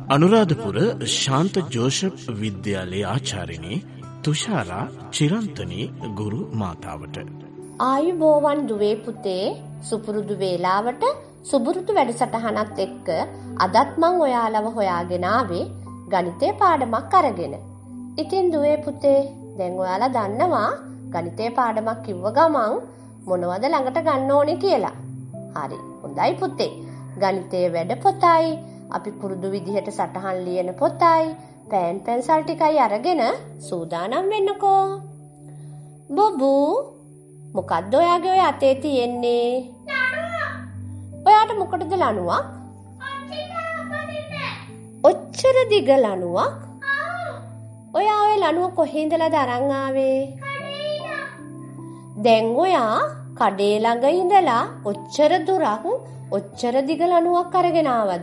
අනුරාධපුර ශාන්ත Joseph විද්‍යාලයේ ආචාර්යනී තුෂාරා චිරන්තනී ගුරු මාතාවට ආයුබෝවන් දුවේ පුතේ, සුපුරුදු වේලාවට සුබුරුදු වැඩසටහනත් එක්ක අදත් මං ඔයාලව හොයාගෙන ආවේ ගණිතේ පාඩමක් අරගෙන. ඉතින් දුවේ පුතේ, දැන් ඔයාලා දන්නවා ගණිතේ පාඩමක් කිව්ව ගමන් මොනවද ළඟට ගන්න ඕනේ කියලා. හරි, හොඳයි පුතේ. ගණිතයේ වැඩ පොතයි, අපි පුරුදු විදිහට සටහන් ලියන පොතයි, පෑන් පෙන්සල් ටිකයි අරගෙන සූදානම් වෙන්නකෝ. බොබූ, මොකද්ද ඔයාගේ ඔය අතේ තියෙන්නේ? ඔයාට මොකටද ලණුවක්? ඔච්චර දිග ලණුවක්? ඔයා ඔය ලණුව කොහේ ඉඳලාද අරන් ආවේ? දැන් ඔයා කඩේ ළඟ ඉඳලා ඔච්චර දුරක් ඔච්චර දිග ලණුවක් අරගෙන ආවද?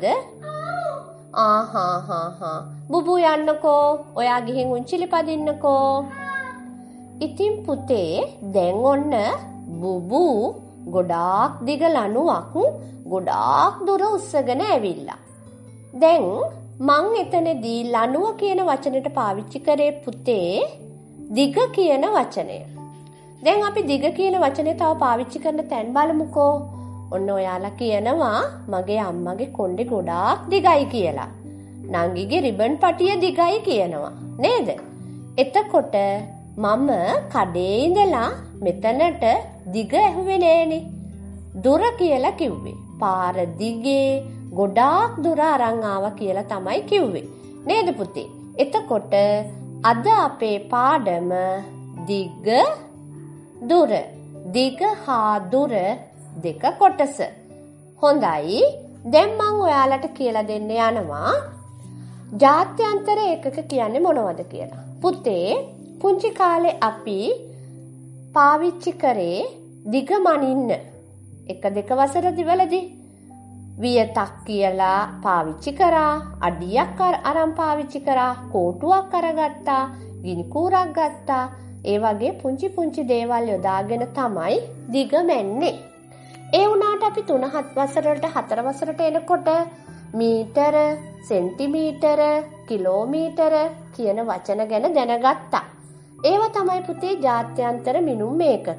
ආහා බුබු යන්නකෝ, ඔයා ගිහින් උන්චිලි පදින්නකෝ. ඉතින් පුතේ, දැන් ඔන්න බුබු ගොඩාක් දිග ලණුවක් ගොඩාක් දුර උස්සගෙන ඇවිල්ලා. දැන් මං එතනදී ලණුව කියන වචනෙට පාවිච්චි කරේ පුතේ දිග කියන වචනය. දැන් අපි දිග කියන වචනේ තව පාවිච්චි කරන තැන් බලමුකෝ. ඔන්න ඔයාලා කියනවා මගේ අම්මගේ කොණ්ඩේ ගොඩාක් දිගයි කියලා. නංගිගේ රිබන් පටිය දිගයි කියනවා නේද? එතකොට මම කඩේ ඉඳලා මෙතනට දිග ඇහුවේ නෑනේ. දුර කියලා කිව්වේ. පාර දිගේ ගොඩාක් දුර අරන් ආවා කියලා තමයි කිව්වේ. නේද පුතේ? එතකොට අද අපේ පාඩම දිග දුර. දිග හා දුර දෙක කොටස. හොඳයි, දැන් මං ඔයාලට කියලා දෙන්න යනවා ජාත්‍යන්තර ඒකක කියන්නේ මොනවද කියලා. පුතේ, පුංචි කාලේ අපි පාවිච්චි කරේ දිග මනින්න. 1-2 වසරදිවලදී වියතක් කියලා පාවිච්චි කරා, අඩියක් අරන් පාවිච්චි කරා, කෝටුවක් අරගත්තා, ගිනි කූරක් ගත්තා. ඒ වගේ පුංචි පුංචි දේවල් යොදාගෙන තමයි දිග මැන්නේ. ඒ වුණාට අපි 3-4 වසරට 4 වසරට එනකොට මීටර, සෙන්ටිමීටර, කිලෝමීටර කියන වචන ගැන දැනගත්තා. ඒවා තමයි පුතේ ජාත්‍යන්තර මිනුම් ඒකක.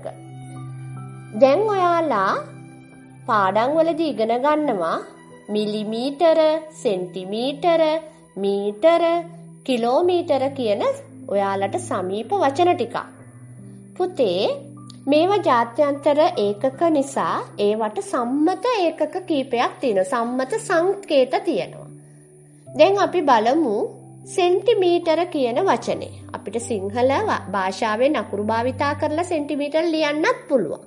දැන් ඔයාලා පාඩම් වලදී ඉගෙන ගන්නවා මිලිමීටර, සෙන්ටිමීටර, මීටර, කිලෝමීටර කියන ඔයාලට සමීප වචන ටිකක්. පුතේ, මේවා ජාත්‍යන්තර ඒකක නිසා ඒවට සම්මත ඒකක කීපයක් තියෙනවා. සම්මත සංකේත තියෙනවා. දැන් අපි බලමු සෙන්ටිමීටර කියන වචනේ. අපිට සිංහල භාෂාවෙන් අකුරු භාවිතා කරලා සෙන්ටිමීටර ලියන්නත් පුළුවන්.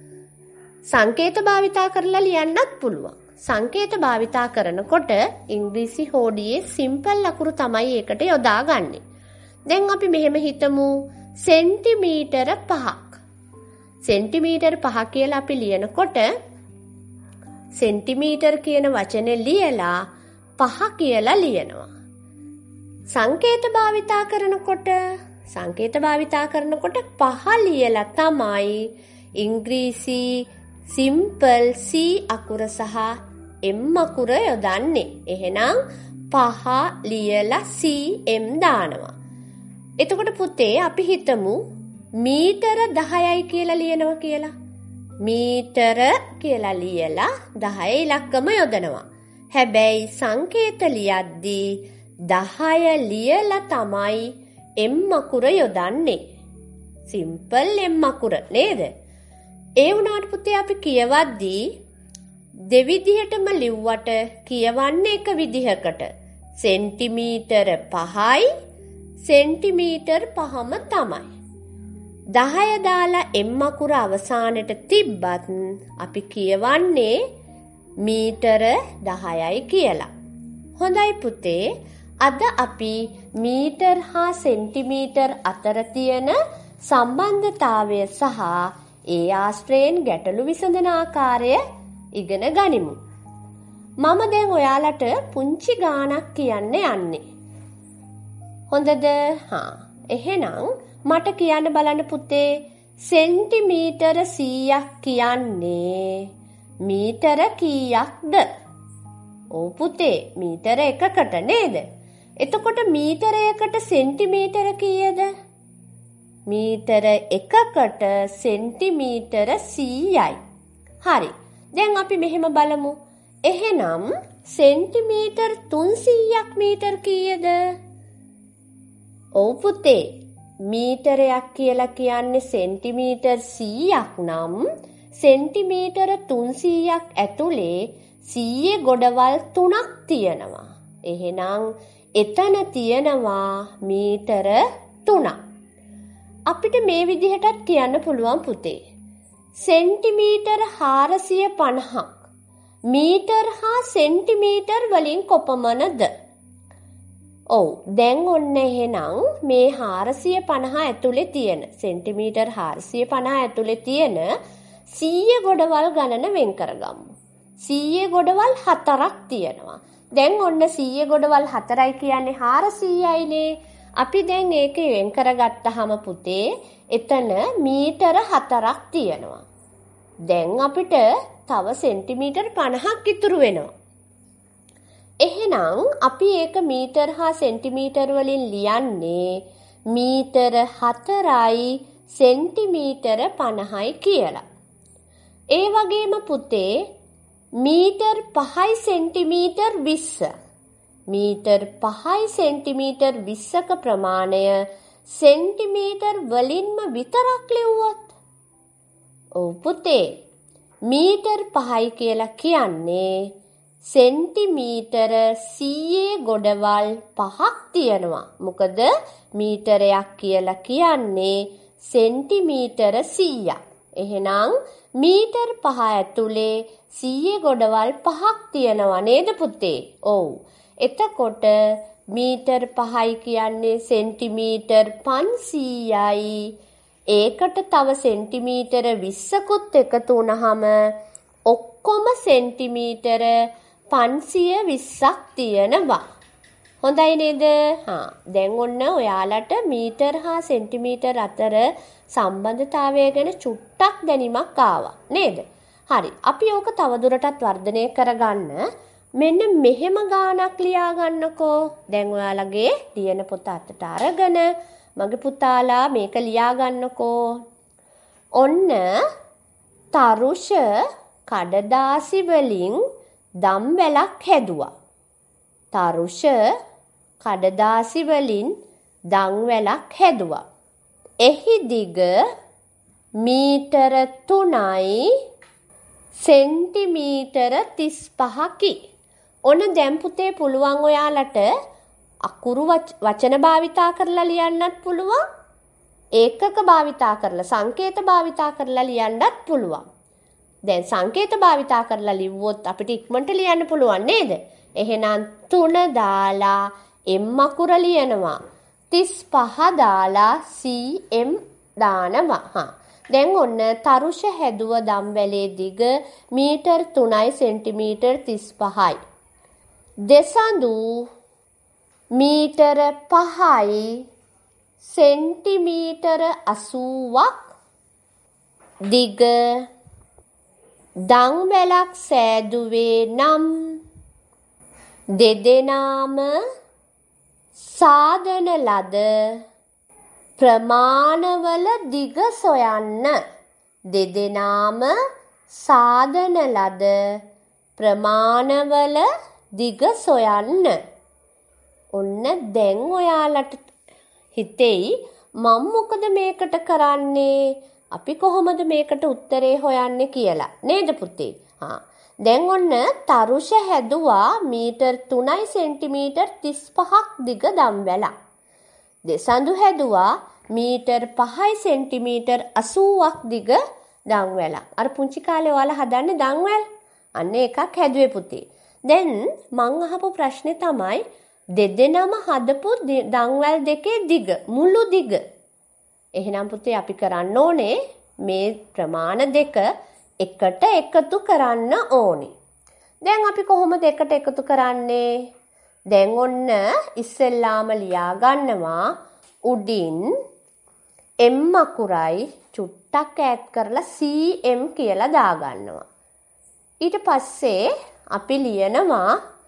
සංකේත භාවිතා කරලා ලියන්නත් පුළුවන්. සංකේත භාවිතා කරනකොට ඉංග්‍රීසි හෝඩියේ සිම්පල් අකුරු තමයි ඒකට යොදාගන්නේ. දැන් අපි මෙහෙම හිතමු සෙන්ටිමීටර 5ක්. සෙන්ටිමීටර 5 කියලා අපි ලියනකොට සෙන්ටිමීටර කියන වචනේ ලියලා 5 කියලා ලියනවා. සංකේත භාවිතා කරනකොට 5 ලියලා තමයි ඉංග්‍රීසි සිම්පල් C අකුර සහ M අකුර යොදන්නේ. එහෙනම් 5 ලියලා CM දානවා. එතකොට පුතේ, අපි හිතමු මීටර 10යි කියලා ලියනවා කියලා. මීටර කියලා ලියලා 10 ඉලක්කම යොදනවා. හැබැයි සංකේත ලියද්දී 10 ලියලා තමයි M අකුර යොදන්නේ. සිම්පල් M අකුර නේද? ඒ වුණාට පුතේ, අපි කියවද්දී දෙවිදිහටම ලිව්වට කියවන්නේ එක විදිහකට. සෙන්ටිමීටර 5යි, සෙන්ටිමීටර 5ම තමයි. 10 දාලා M අකුර අවසානට තිබ්බත් අපි කියවන්නේ මීටර 10යි කියලා. හොඳයි පුතේ, අද අපි මීටර් හා සෙන්ටිමීටර් අතර තියෙන සම්බන්ධතාවය සහ ඒ ආශ්‍රයෙන් ගැටලු විසඳන ආකාරය ඉගෙන ගනිමු. මම දැන් ඔයාලට පුංචි ගාණක් කියන්න යන්නේ. හොඳද? එහෙනම් මට කියන්න බලන්න පුතේ, සෙන්ටිමීටර 100ක් කියන්නේ මීටර කීයක්ද? ඔව් පුතේ මීටර 1කට නේද? එතකොට මීටරයකට සෙන්ටිමීටර කීයද? මීටර 1කට සෙන්ටිමීටර 100යි. හරි. දැන් අපි මෙහෙම බලමු. එහෙනම් සෙන්ටිමීටර් 300ක් මීටර කීයද? ඔව් පුතේ මීටරයක් කියලා කියන්නේ සෙන්ටිමීටර් 100ක් නම් සෙන්ටිමීටර 300ක් ඇතුලේ 100 ගොඩවල් 3ක් තියෙනවා. එහෙනම් එතන තියෙනවා මීටර 3ක්. අපිට මේ විදිහටත් කියන්න පුළුවන් පුතේ. සෙන්ටිමීටර 450ක් මීටර් හා සෙන්ටිමීටර් වලින් කොපමණද? ඔව් දැන් ඔන්න එහෙනම් මේ 450 ඇතුලේ තියෙන සෙන්ටිමීටර් 450 ඇතුලේ තියෙන 100 ගොඩවල් ගණන වෙන් කරගමු. 100 ගොඩවල් 4ක් තියෙනවා. දැන් ඔන්න 100 ගොඩවල් 4යි කියන්නේ 400යිනේ. අපි දැන් ඒක වෙන් කරගත්තාම පුතේ එතන මීටර 4ක් තියෙනවා. දැන් අපිට තව සෙන්ටිමීටර් 50ක් ඉතුරු වෙනවා. එහෙනම් අපි ඒක මීටර් හා සෙන්ටිමීටර් වලින් ලියන්නේ මීටර 4යි සෙන්ටිමීටර 50යි කියලා. ඒ වගේම පුතේ මීටර් 5යි සෙන්ටිමීටර් 20. මීටර් 5යි සෙන්ටිමීටර් 20ක ප්‍රමාණය සෙන්ටිමීටර් වලින්ම විතරක් ලිව්වොත්. ඔව් පුතේ මීටර් 5යි කියලා කියන්නේ සෙන්ටිමීටර 100 ගොඩවල් 5ක් තියෙනවා. මොකද මීටරයක් කියලා කියන්නේ සෙන්ටිමීටර 100ක්. එහෙනම් මීටර් 5 ඇතුලේ 100 ගොඩවල් 5ක් තියෙනවා නේද පුතේ? ඔව්. එතකොට මීටර් 5යි කියන්නේ සෙන්ටිමීටර් 500යි. ඒකට තව සෙන්ටිමීටර 20කුත් එකතු වුණාම ඔක්කොම සෙන්ටිමීටර 520ක් තියෙනවා. හොඳයි නේද? දැන් ඔන්න ඔයාලට මීටර් හා සෙන්ටිමීටර් අතර සම්බන්ධතාවය ගැන චුට්ටක් දැනීමක් ආවා නේද? හරි. අපි ඕක තවදුරටත් වර්ධනය කරගන්න මෙන්න මෙහෙම ගානක් ලියා ගන්නකෝ. දැන් ඔයාලගේ ලියන පොත අතට අරගෙන මගේ පුතාලා මේක ලියා ගන්නකෝ. ඔන්න තරුෂ කඩදාසි වලින් දම්වැලක් හැදුවා. තරුෂ කඩදාසි වලින් දම්වැලක් හැදුවා. එහි දිග මීටර 3යි සෙන්ටිමීටර 35කි. ඔන්න දැන් පුතේ පුළුවන් ඔයාලට අකුරු වචන භාවිතා කරලා ලියන්නත් පුළුවන්. ඒකක භාවිතා කරලා සංකේත භාවිතා කරලා ලියන්නත් පුළුවන්. දැන් සංකේත භාවිතා කරලා ලිව්වොත් අපිට ඉක්මනට ලියන්න පුළුවන් නේද? එහෙනම් 3 දාලා m අකුර ලියනවා. 35 දාලා cm දානවා. දැන් ඔන්න තරුෂ හැදුව දම්වැලේ දිග මීටර් 3යි සෙන්ටිමීටර් 35යි. දෙසඳු මීටර 5යි සෙන්ටිමීටර 80ක් දිග දම්වැලක් සෑදුවේ නම් දෙදෙනාම සාදන ලද ප්‍රමාණවල දිග සොයන්න. දෙදෙනාම සාදන ලද ප්‍රමාණවල දිග සොයන්න. ඔන්න දැන් ඔයාලට හිතෙයි මම මොකද මේකට කරන්නේ? අපි කොහොමද මේකට උත්තරේ හොයන්නේ කියලා නේද පුතේ? දැන් ඔන්න තරුෂ හැදුවා මීටර් 3යි සෙන්ටිමීටර් 35ක් දිග දම්වැලක්. දෙසඳු හැදුවා මීටර් 5යි සෙන්ටිමීටර් 80ක් දිග දම්වැලක්. අර පුංචි කාලේ ඔයාලා හදන්නේ දම්වැල්. අන්න එකක් හැදුවේ පුතේ. දැන් මං අහපු ප්‍රශ්නේ තමයි දෙදෙනාම හදපු දම්වැල් දෙකේ දිග මුළු දිග. එහෙනම් පුතේ අපි කරන්න ඕනේ මේ ප්‍රමාණ දෙක එකට එකතු කරන්න ඕනේ. දැන් අපි කොහොමද එකට එකතු කරන්නේ? දැන් ඔන්න ඉස්සෙල්ලාම ලියා ගන්නවා උඩින් m අකුරයි චුට්ටක් ඈඩ් කරලා cm කියලා දාගන්නවා. ඊට පස්සේ අපි ලියනවා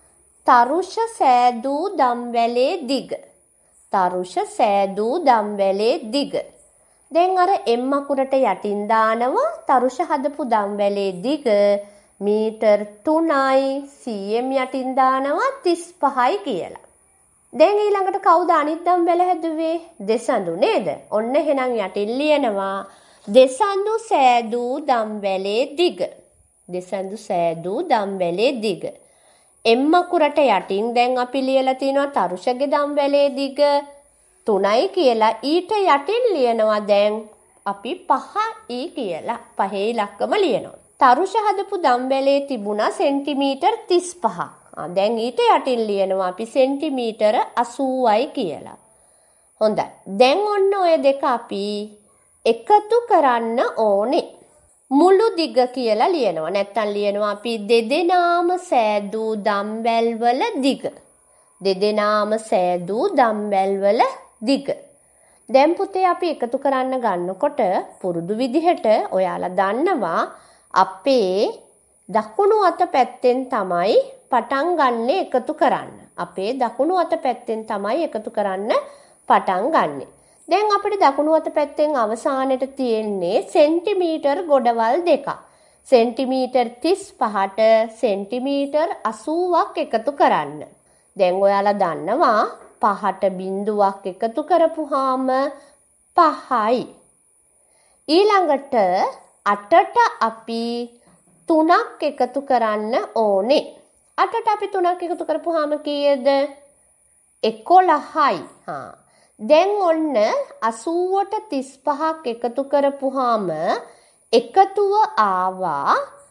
තරුෂ සෑදූ දම්වැලේ දිග. තරුෂ සෑදූ දම්වැලේ දිග. දැන් අර එම් අකුරට යටින් දානවා තරුෂ හදපු දම්වැලේ දිග මීටර් 3යි cm යටින් දානවා 35යි කියලා. දැන් ඊළඟට කවුද අනිත් දම්වැල හැදුවේ? දෙසඳු නේද? ඔන්න එහෙනම් යටින් ලියනවා දෙසඳු සෑදූ දම්වැලේ දිග. දෙසඳු සෑදූ දම්වැලේ දිග. එම් අකුරට යටින් දැන් අපි ලියලා තිනවා තරුෂගේ දම්වැලේ දිග 3යි කියලා. ඊට යටින් ලියනවා දැන් අපි 5යි කියලා. පහේ ඉලක්කම ලියනවා. තරුෂ හදපු දම්වැලේ තිබුණා සෙන්ටිමීටර් 35ක්. දැන් ඊට යටින් ලියනවා අපි සෙන්ටිමීටර 80යි කියලා. හොඳයි. දැන් ඔන්න ඔය දෙක අපි එකතු කරන්න ඕනේ. මුළු දිග කියලා ලියනවා. නැත්තම් ලියනවා අපි දෙදෙනාම සෑදූ දම්වැල් වල දිග. දෙදෙනාම සෑදූ දම්වැල් වල දිග. දැන් පුතේ අපි එකතු කරන්න ගන්නකොට පුරුදු විදිහට ඔයාලා දන්නවා අපේ දකුණු අත පැත්තෙන් තමයි පටන් ගන්න එකතු කරන්න. අපේ දකුණු අත පැත්තෙන් තමයි එකතු කරන්න පටන් ගන්නෙ. දැන් අපිට දකුණු අත පැත්තෙන් අවසානයේ තියෙන්නේ සෙන්ටිමීටර් ගොඩවල් දෙකක්. සෙන්ටිමීටර් 35ට සෙන්ටිමීටර් 80ක් එකතු කරන්න. දැන් ඔයාලා දන්නවා 5ට බිංදුවක් එකතු කරපුවාම 5යි. ඊළඟට 8ට අපි 3ක් එකතු කරන්න ඕනේ. 8ට අපි 3ක් එකතු කරපුවාම කීයද? 11යි. දැන් ඔන්න 80ට 35ක් එකතු කරපුවාම එකතුව ආවා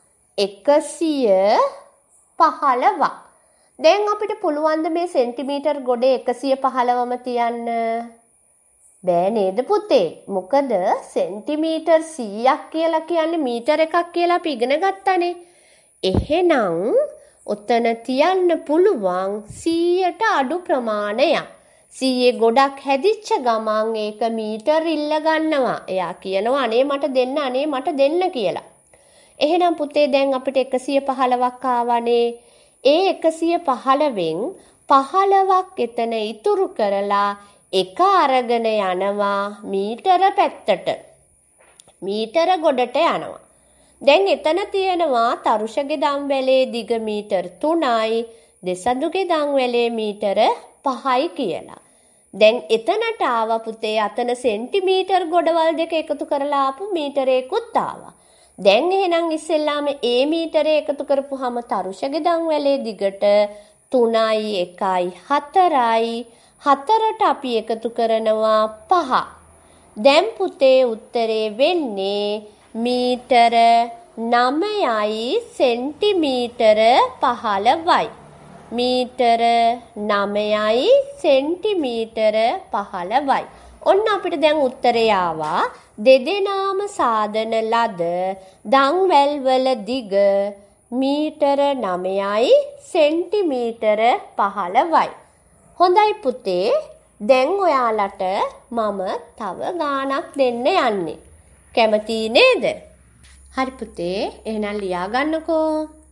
115ක්. දැන් අපිට පුළුවන් ද මේ සෙන්ටිමීටර් ගොඩේ 115ම තියන්න? බෑ නේද පුතේ? මොකද සෙන්ටිමීටර් 100ක් කියලා කියන්නේ මීටර එකක් කියලා අපි ඉගෙන ගත්තානේ. එහෙනම් ඔතන තියන්න පුළුවන් 100ට අඩු ප්‍රමාණයක්. 100 ගොඩක් හැදිච්ච ගමන් ඒක මීටර ඉල්ල ගන්නවා. එයා කියනවා අනේ මට දෙන්න අනේ මට දෙන්න කියලා. එහෙනම් පුතේ දැන් අපිට 115ක් ආවනේ. ඒ 115න් 15ක් එතන ඉතුරු කරලා එක අරගෙන යනවා මීටර පැත්තට. මීටර ගොඩට යනවා. දැන් එතන තියෙනවා තරුෂගේ දම්වැලේ දිග මීටර් 3යි දෙසඳුගේ දම්වැලේ මීටර 5යි කියලා. දැන් එතනට ආවා පුතේ අතන සෙන්ටිමීටර් ගොඩවල් දෙක එකතු කරලා ආපු මීටරයකුත් ආවා. දැන් එහෙනම් ඉස්සෙල්ලාම ඒ මීටරේ එකතු කරපුවාම තරුෂගේ දම්වැලේ දිගට 3යි 1යි 4යි 4ට අපි එකතු කරනවා 5. දැන් පුතේ උත්තරේ වෙන්නේ මීටර 9යි සෙන්ටිමීටර 15යි. මීටර 9යි සෙන්ටිමීටර 15යි. ඔන්න අපිට දැන් උත්තරේ ආවා දෙදෙනාම සාදන ලද දම්වැල් වල දිග මීටර 9යි සෙන්ටිමීටර 15යි. හොඳයි පුතේ, දැන් ඔයාලට මම තව ගානක් දෙන්න යන්නේ. කැමති නේද? හරි පුතේ, එහෙනම් ලියා ගන්නකෝ.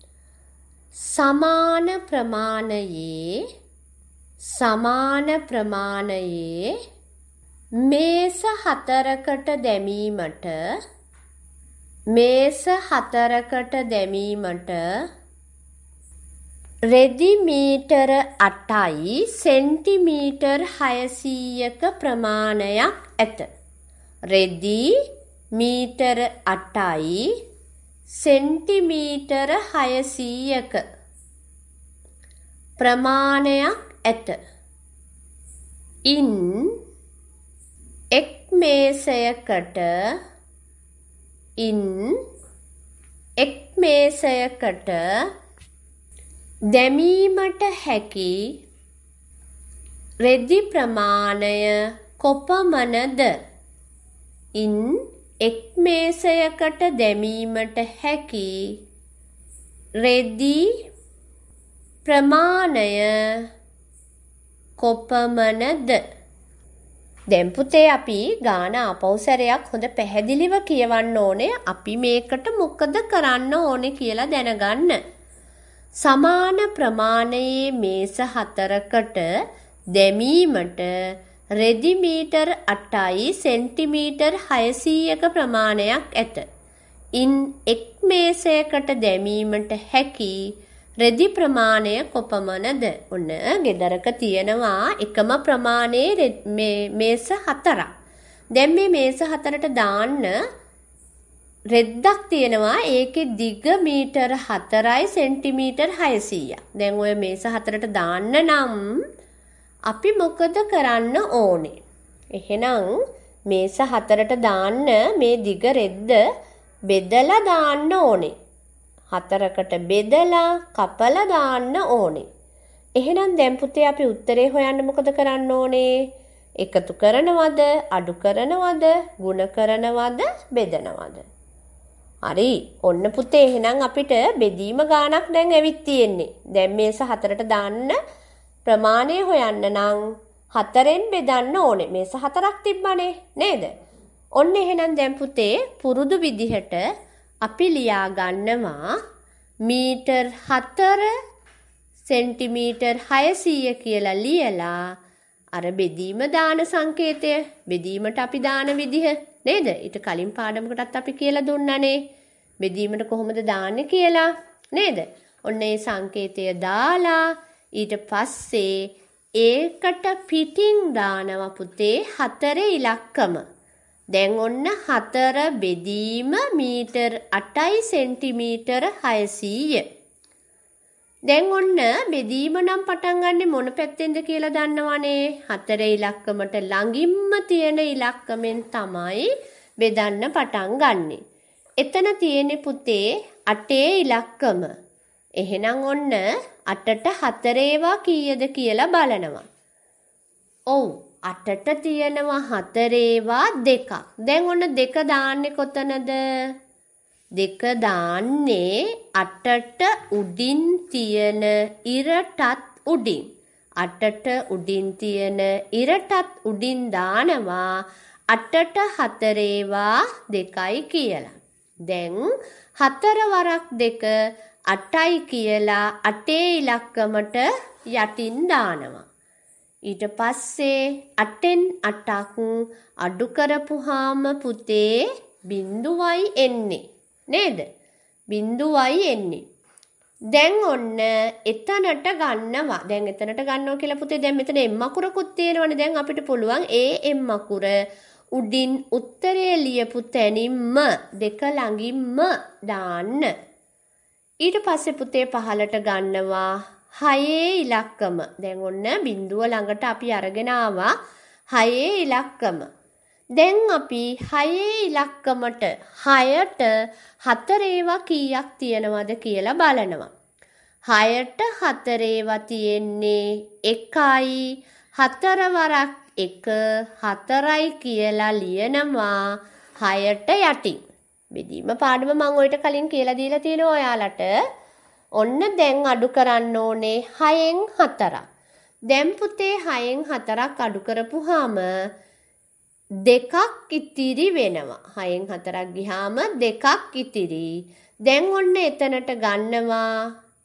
සමාන ප්‍රමාණයේ මේස 4කට දැමීමට රෙදි මීටර 8යි සෙන්ටිමීටර් 600ක ප්‍රමාණයක් ඇත. රෙදි මීටර 8යි සෙන්ටිමීටර 600ක ප්‍රමාණයක් ඇත. ඉන් එක් මේසයකට දැමීමට හැකි රෙදි ප්‍රමාණය කොපමණද? ඉන් එක් මේසයකට දැමීමට හැකි රෙදි ප්‍රමාණය කොපමණද? දැන් පුතේ අපි ගාන ආපෞසරයක් හොඳ පැහැදිලිව කියවන්න ඕනේ. අපි මේකට මොකද කරන්න ඕනේ කියලා දැනගන්න. සමාන ප්‍රමාණයේ මේස 4කට දැමීමට රෙදි මීටර් 8යි සෙන්ටිමීටර් 600ක ප්‍රමාණයක් ඇත. ඉන් එක් මේසයකට දැමීමට හැකි රෙදි ප්‍රමාණය කොපමණද? ඔන්න ගෙදරක තියෙනවා එකම ප්‍රමාණයේ මේස 4ක්. දැන් මේ මේස 4ට දාන්න රෙද්දක් තියෙනවා. ඒකේ දිග මීටර 4යි සෙන්ටිමීටර් 600ක්. දැන් ඔය මේස 4ට දාන්න නම් අපි මොකද කරන්න ඕනේ? එහෙනම් මේස 4ට දාන්න මේ දිග රෙද්ද බෙදලා දාන්න ඕනේ. 4කට බෙදලා කපලා දාන්න ඕනේ. එහෙනම් දැන් පුතේ අපි උත්තරේ හොයන්න මොකද කරන්න ඕනේ? එකතු කරනවද, අඩු කරනවද, ගුණ කරනවද, බෙදනවද? හරි. ඔන්න පුතේ එහෙනම් අපිට බෙදීම ගානක් දැන් ඇවිත් තියෙන්නේ. දැන් මේස 4ට දාන්න ප්‍රමාණය හොයන්න නම් 4ෙන් බෙදන්න ඕනේ. මේස 4ක් තිබ්බනේ නේද? ඔන්න එහෙනම් දැන් පුතේ පුරුදු විදිහට අපි ලියා ගන්නවා මීටර් 4 සෙන්ටිමීටර් 600 කියලා ලියලා අර බෙදීම දාන සංකේතය බෙදීමට අපි දාන විදිහ නේද? ඊට කලින් පාඩමකටත් අපි කියලා දුන්නානේ බෙදීමට කොහොමද දාන්නේ කියලා නේද? ඔන්න ඒ සංකේතය දාලා ඊට පස්සේ ඒකට පිටින් දානවා පුතේ 4 ඉලක්කම. දැන් ඔන්න 4 බෙදීම මීටර් 8යි සෙන්ටිමීටර 600. දැන් ඔන්න බෙදීම නම් පටන් ගන්නෙ මොන පැත්තෙන්ද කියලා දන්නවනේ. 4 ඉලක්කමට ළඟින්ම තියෙන ඉලක්කමෙන් තමයි බෙදන්න පටන් ගන්නෙ. එතන තියෙන්නේ පුතේ 8 ඉලක්කම. එහෙනම් ඔන්න 8ට 4 ඒවා කීයද කියලා බලනවා. ඔව් 8ට තියෙනවා 4 ඒවා 2ක්. දැන් ඔන්න 2 දාන්නේ කොතනද? 2 දාන්නේ 8ට උඩින් තියෙන ඉරටත් උඩින්. 8ට උඩින් තියෙන ඉරටත් උඩින් දානවා 8ට 4 ඒවා 2යි කියලා. දැන් 4 වරක් 2 8යි කියලා 8 ඉලක්කමට යටින් දානවා. ඊට පස්සේ 8ෙන් 8ක් අඩු කරපුවාම පුතේ බිංදුවයි එන්නේ නේද? බිංදුවයි එන්නේ. දැන් ඔන්න එතනට ගන්නවා. දැන් එතනට ගන්නවා කියලා පුතේ දැන් මෙතන එම් අකුරකුත් තියෙනවනේ. දැන් අපිට පුළුවන් ඒ එම් අකුර උඩින් උත්තරේ ලියපු තැනින්ම 2 ළඟින්ම දාන්න. ඊට පස්සේ පුතේ පහලට ගන්නවා 6 ඉලක්කම. දැන් ඔන්න බිංදුව ළඟට අපි අරගෙන ආවා 6 ඉලක්කම. දැන් අපි 6 ඉලක්කමට 6ට 4 ඒවා කීයක් තියෙනවද කියලා බලනවා. 6ට 4 ඒවා තියෙන්නේ 1යි. 4 වරක් 1 4යි කියලා ලියනවා 6ට යටින්. බෙදීම පාඩම මම ඔයිට කලින් කියලා දීලා තියෙනවා ඔයාලට. ඔන්න දැන් අඩු කරන්න ඕනේ 6න් 4ක්. දැන් පුතේ 6න් 4ක් අඩු කරපුවාම 2ක් ඉතිරි වෙනවා. 6න් 4ක් ගියාම 2ක් ඉතිරි. දැන් ඔන්න එතනට ගන්නවා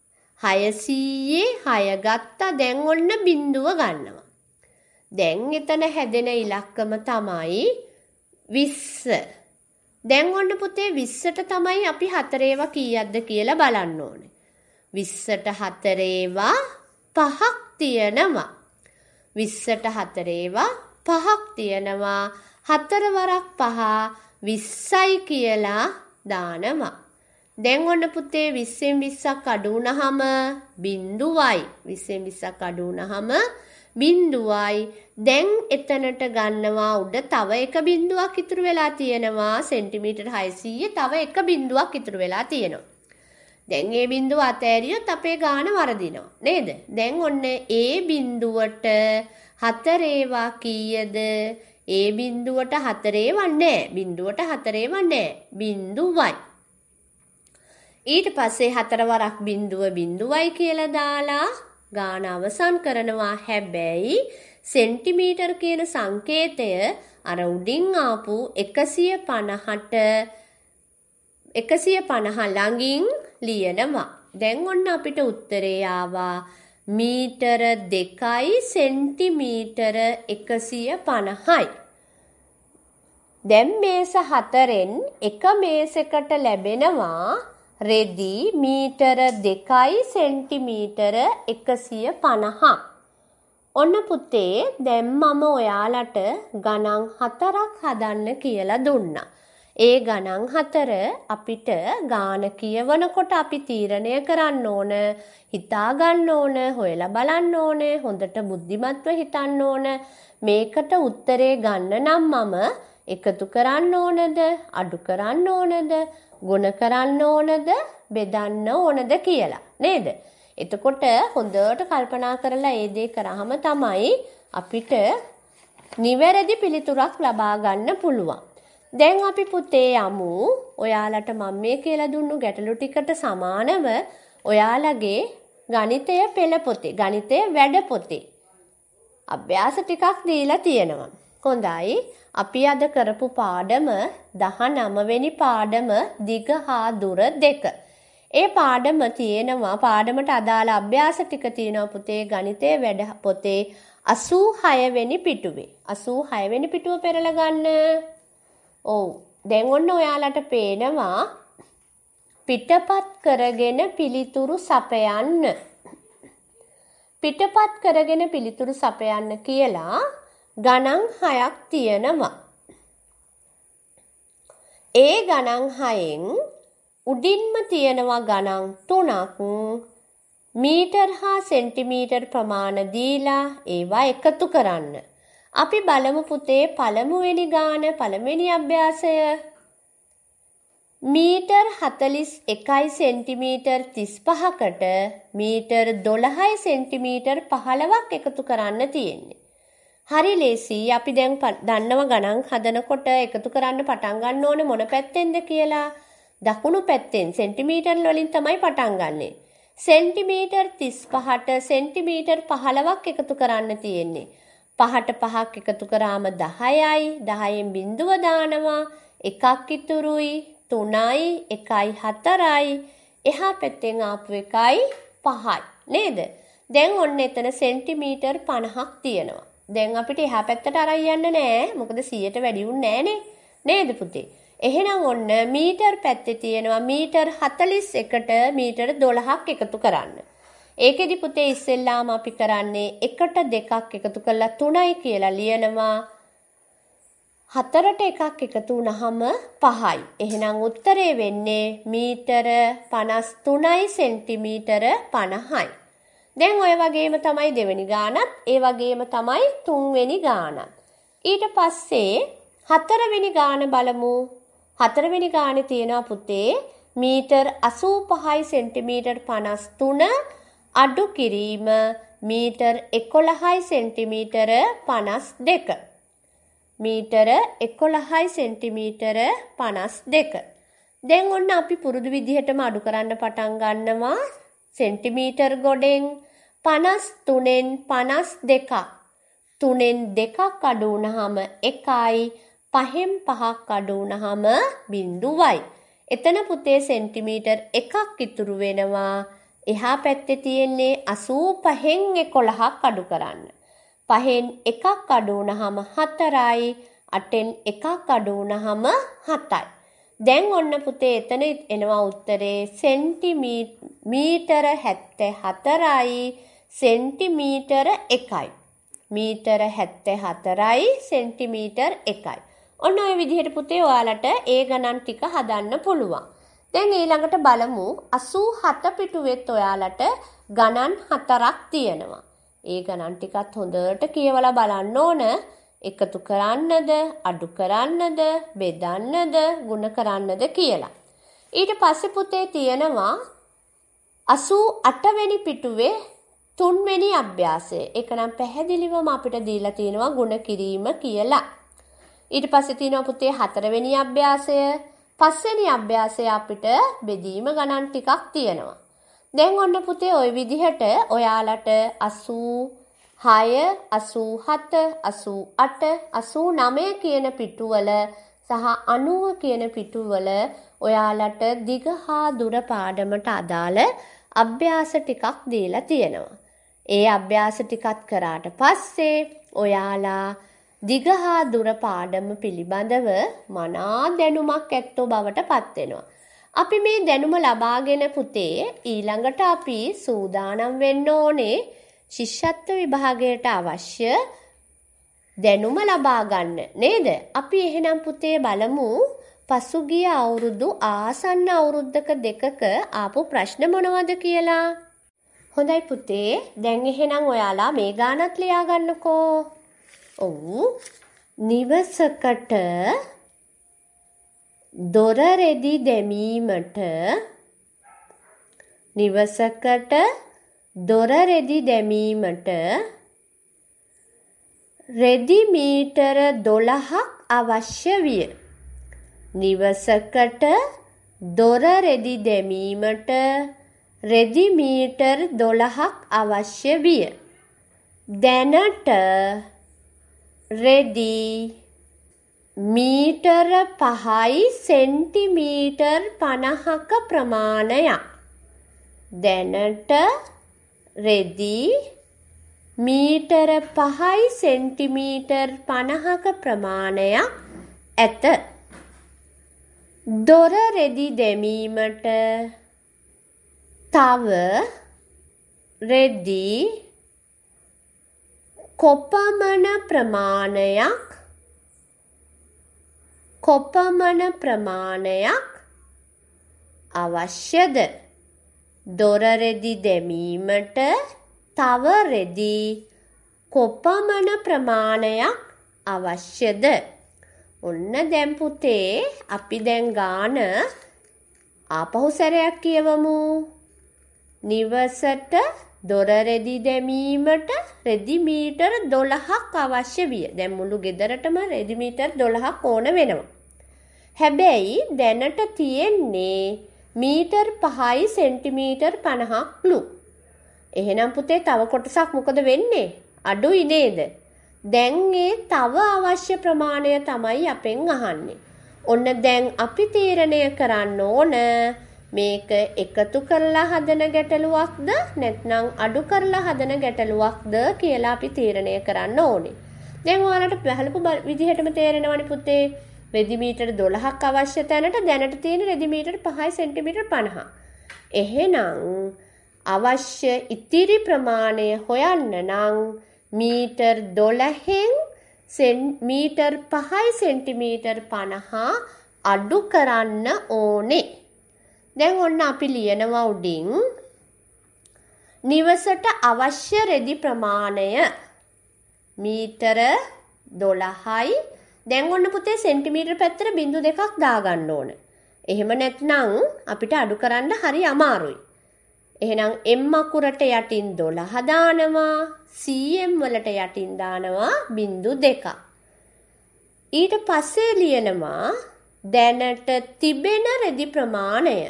600 6 ගත්තා. දැන් ඔන්න බිංදුව ගන්නවා. දැන් එතන හැදෙන ඉලක්කම තමයි 20. දැන් ඔන්න පුතේ 20ට තමයි අපි 4 ඒවා කීයක්ද කියලා බලන්න ඕනේ. 20ට 4 ඒවා 5ක් තියෙනවා. 20ට 4 ඒවා 5ක් තියෙනවා. 4 වරක් 5 20යි කියලා දානවා. දැන් ඔන්න පුතේ 20න් 20ක් අඩු වුණාම බිංදුවයි. 20න් 20ක් අඩු වුණාම බිංදුවයි. දැන් එතනට ගන්නවා උඩ තව එක බිංදුවක් ඉතුරු වෙලා තියෙනවා. සෙන්ටිමීටර් 600 තව එක බිංදුවක් ඉතුරු වෙලා තියෙනවා. දැන් මේ බිංදුව අතෑරියොත් අපේ ගාන වරදිනවා නේද? දැන් ඔන්න ඒ බිංදුවට 4 ඒවා කීයද? ඒ බිංදුවට 4 ඒවා නැහැ. බිංදුවට 4 ඒවා නැහැ. බිංදුවයි. ඊට පස්සේ 4 වරක් බිංදුව බිංදුවයි කියලා දාලා ගාන අවසන් කරනවා. හැබැයි සෙන්ටිමීටර් කියන සංකේතය අර උඩින් ආපු 150 ළඟින් ලියනවා. දැන් ඔන්න අපිට උත්තරේ ආවා මීටර 2යි සෙන්ටිමීටර 150යි. දැන් මේස 4න් එක මේසයකට ලැබෙනවා රෙදි මීටර 2යි සෙන්ටිමීටර 150ක්. ඔන්න පුතේ දැන් මම ඔයාලට ගණන් 4ක් හදන්න කියලා දුන්නා. ඒ ගණන් 4 අපිට ගාන කියවනකොට අපි තීරණය කරන්න ඕන, හිතා ගන්න ඕන, හොයලා බලන්න ඕන, හොඳට බුද්ධිමත්ව හිතන්න ඕන. මේකට උත්තරේ ගන්න නම් මම එකතු කරන්න ඕනද, අඩු කරන්න ඕනද, ගුණ කරන්න ඕනද, බෙදන්න ඕනද කියලා නේද? එතකොට හොඳට කල්පනා කරලා ඒ දේ කරාම තමයි අපිට නිවැරදි පිළිතුරක් ලබා ගන්න පුළුවන්. දැන් අපි පුතේ යමු ඔයාලට මම මේ කියලා දුන්නු ගැටලු ටිකට සමානව ඔයාලගේ ගණිතය පෙළ පොතේ, ගණිතය වැඩ පොතේ අභ්‍යාස ටිකක් දීලා තියෙනවා. හොඳයි. අපි අද කරපු පාඩම 19 වෙනි පාඩම දිග හා දුර 2. ඒ පාඩම තියෙනවා, පාඩමට අදාළ අභ්‍යාස ටික තියෙනවා පුතේ ගණිතයේ වැඩ පොතේ 86 වෙනි පිටුවේ. 86 වෙනි පිටුව පෙරලා ගන්න. ඔව්. දැන් ඔන්න ඔයාලට පේනවා පිටපත් කරගෙන පිළිතුරු සපයන්න. පිටපත් කරගෙන පිළිතුරු සපයන්න කියලා ගණන් 6ක් තියෙනවා. ඒ ගණන් 6න් උඩින්ම තියෙනවා ගණන් 3ක්. මීටර් හා සෙන්ටිමීටර් ප්‍රමාණ දීලා ඒවා එකතු කරන්න. අපි බලමු පුතේ පළමුවෙනි ගාන, පළමුවෙනි අභ්‍යාසය. මීටර් 41යි සෙන්ටිමීටර් 35කට මීටර් 12යි සෙන්ටිමීටර් 15ක් එකතු කරන්න තියෙන්නේ. හරි ලේසි. අපි දැන් දන්නව ගණන් හදනකොට එකතු කරන්න පටන් ගන්න ඕනේ මොන පැත්තෙන්ද කියලා. දකුණු පැත්තෙන් සෙන්ටිමීටර් වලින් තමයි පටන් ගන්නෙ. සෙන්ටිමීටර් 35ට සෙන්ටිමීටර් 15ක් එකතු කරන්න තියෙන්නේ. 5ට 5ක් එකතු කරාම 10යි. 10න් බිඳුව දානවා. එකක් ඉතුරුයි. 3යි, 1යි, 4යි. එහා පැත්තෙන් ආපු 1යි 5යි. නේද? දැන් ඔන්න එතන සෙන්ටිමීටර් 50ක් තියෙනවා. දැන් අපිට එහා පැත්තට අරන් යන්න නෑ. මොකද 100ට වැඩි වුන්නේ නෑනේ. නේද පුතේ? එහෙනම් ඔන්න මීටර් පැත්තේ තියෙනවා මීටර් 41ට මීටර් 12ක් එකතු කරන්න. ඒකෙදි පුතේ ඉස්සෙල්ලාම අපි කරන්නේ 1ට 2ක් එකතු කරලා 3යි කියලා ලියනවා. 4ට 1ක් එකතු වුනහම 5යි. එහෙනම් උත්තරේ වෙන්නේ මීටර 53යි සෙන්ටිමීටර 50යි. දැන් ඔය වගේම තමයි දෙවෙනි ගානත්, ඒ වගේම තමයි තුන්වෙනි ගානත්. ඊට පස්සේ හතරවෙනි ගාන බලමු. හතරවෙනි ගානේ තියෙනවා පුතේ මීටර් 85යි සෙන්ටිමීටර් 53 අඩු කිරීම මීටර් 11යි සෙන්ටිමීටර 52. මීටර 11යි සෙන්ටිමීටර 52. දැන් ඔන්න අපි පුරුදු විදිහටම අඩු කරන්න පටන් ගන්නවා. සෙන්ටිමීටර් ගොඩෙන් 53න් 52ක්. 3න් 2ක් අඩු වුණාම 1යි. 5න් 5ක් අඩු වුණාම 0යි. එතන පුතේ සෙන්ටිමීටර් 1ක් ඉතුරු වෙනවා. එහා පැත්තේ තියෙන්නේ 85න් 11ක් අඩු කරන්න. 5න් 1ක් අඩු වුණාම 4යි. 8න් 1ක් අඩු වුණාම 7යි. දැන් ඔන්න පුතේ එතන එනවා උත්තරේ සෙන්ටිමීටර 74යි සෙන්ටිමීටර 1යි. මීටර 74යි සෙන්ටිමීටර් 1යි. ඔන්න ඔය විදිහට පුතේ ඔයාලට ඒ ගණන් ටික හදන්න පුළුවන්. දැන් ඊළඟට බලමු 87 පිටුවෙත් ඔයාලට ගණන් 4ක් තියෙනවා. ඒ ගණන් ටිකත් හොඳට කියවලා බලන්න ඕන. එකතු කරන්නද, අඩු කරන්නද, බෙදන්නද, ගුණ කරන්නද කියලා. ඊට පස්සේ පුතේ තියෙනවා 88 වෙනි පිටුවේ තුන්වෙනි අභ්‍යාසය. ඒක නම් පැහැදිලිවම අපිට දීලා තියෙනවා ගුණ කිරීම කියලා. ඊට පස්සේ තියෙනවා පුතේ 4 වෙනි අභ්‍යාසය. 5 වෙනි අභ්‍යාසය අපිට බෙදීම ගණන් ටිකක් තියෙනවා. දැන් ඔන්න පුතේ ওই විදිහට ඔයාලට 86, 87, 88, 89 කියන පිටුවල සහ 90 කියන පිටුවල ඔයාලට දිග හා දුර පාඩමට අදාළ අභ්‍යාස ටිකක් දීලා තියෙනවා. ඒ අභ්‍යාස ටිකත් කරාට පස්සේ ඔයාලා දිග හා දුර පාඩම පිළිබඳව මනා දැනුමක් ඇත්තෝ බවට පත් වෙනවා. අපි මේ දැනුම ලබාගෙන පුතේ ඊළඟට අපි සූදානම් වෙන්න ඕනේ ශිෂ්‍යත්ව විභාගයට අවශ්‍ය දැනුම ලබා ගන්න නේද? අපි එහෙනම් පුතේ බලමු පසුගිය අවුරුදු ආසන්න අවුරුද්දක දෙකක ආපු ප්‍රශ්න මොනවද කියලා. හොඳයි පුතේ, දැන් එහෙනම් ඔයාලා මේ ගානත් ලියා ගන්නකෝ. ඔව්. නිවසකට දොර රෙදි දැමීමට රෙදි මීටර 12ක් අවශ්‍ය විය. නිවසකට දොර රෙදි දැමීමට රෙදි මීටර 12ක් අවශ්‍ය විය. දැනට රෙදි මීටර 5යි සෙන්ටිමීටර් 50ක ප්‍රමාණයක්. දැනට රෙදි මීටර 5යි සෙන්ටිමීටර් 50ක ප්‍රමාණයක් ඇත. දොර රෙදි දැමීමට තව රෙදි කොපමණ ප්‍රමාණයක් අවශ්‍යද? දොර රෙදි දැමීමට තව රෙදි කොපමණ ප්‍රමාණයක් අවශ්‍යද? ඔන්න දැන් පුතේ අපි දැන් ගාන ආපහු සැරයක් කියවමු. නිවසට දොර රෙදි දැමීමට රෙදි මීටර 12ක් අවශ්‍ය විය. දැන් මුළු ගෙදරටම රෙදි මීටර 12ක් ඕන වෙනවා. හැබැයි දැනට තියෙන්නේ මීටර් 5යි සෙන්ටිමීටර් 50ක්ලු. එහෙනම් පුතේ තව කොටසක් මොකද වෙන්නේ? අඩුයි නේද? දැන් ඒ තව අවශ්‍ය ප්‍රමාණය තමයි අපෙන් අහන්නේ. ඔන්න දැන් අපි තීරණය කරන්න ඕන මේක එකතු කරලා හදන ගැටලුවක්ද නැත්නම් අඩු කරලා හදන ගැටලුවක්ද කියලා අපි තීරණය කරන්න ඕනේ. දැන් ඔයාලට බහලපු විදිහටම තේරෙනවනේ පුතේ. රෙදි මීටර 12ක් අවශ්‍ය තැනට දැනට තියෙන රෙදි මීටර 5යි සෙන්ටිමීටර් 50. එහෙනම් අවශ්‍ය ඉතිරි ප්‍රමාණය හොයන්න නම් මීටර් 12න් මීටර් 5යි සෙන්ටිමීටර් 50 අඩු කරන්න ඕනේ. දැන් ඔන්න අපි ලියනවා උඩින් නිවසට අවශ්‍ය රෙදි ප්‍රමාණය මීටර 12යි. දැන් ඔන්න පුතේ සෙන්ටිමීටර් පැත්තට 0.2ක් දාගන්න ඕන. එහෙම නැත්නම් අපිට අඩු කරන්න හරි අමාරුයි. එහෙනම් m අකුරට යටින් 12 දානවා, cm වලට යටින් දානවා 0.2. ඊට පස්සේ ලියනවා දැනට තිබෙන රෙදි ප්‍රමාණය.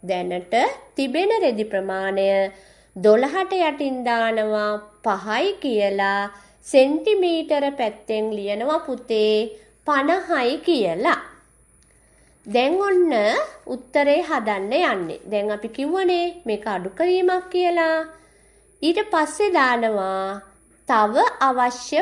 12ට යටින් දානවා 5යි කියලා සෙන්ටිමීටර පැත්තෙන් ලියනවා පුතේ 50යි කියලා. දැන් ඔන්න උත්තරේ හදන්න යන්නේ. දැන් අපි කිව්වනේ මේක අඩු කිරීමක් කියලා. ඊට පස්සේ දානවා තව අවශ්‍ය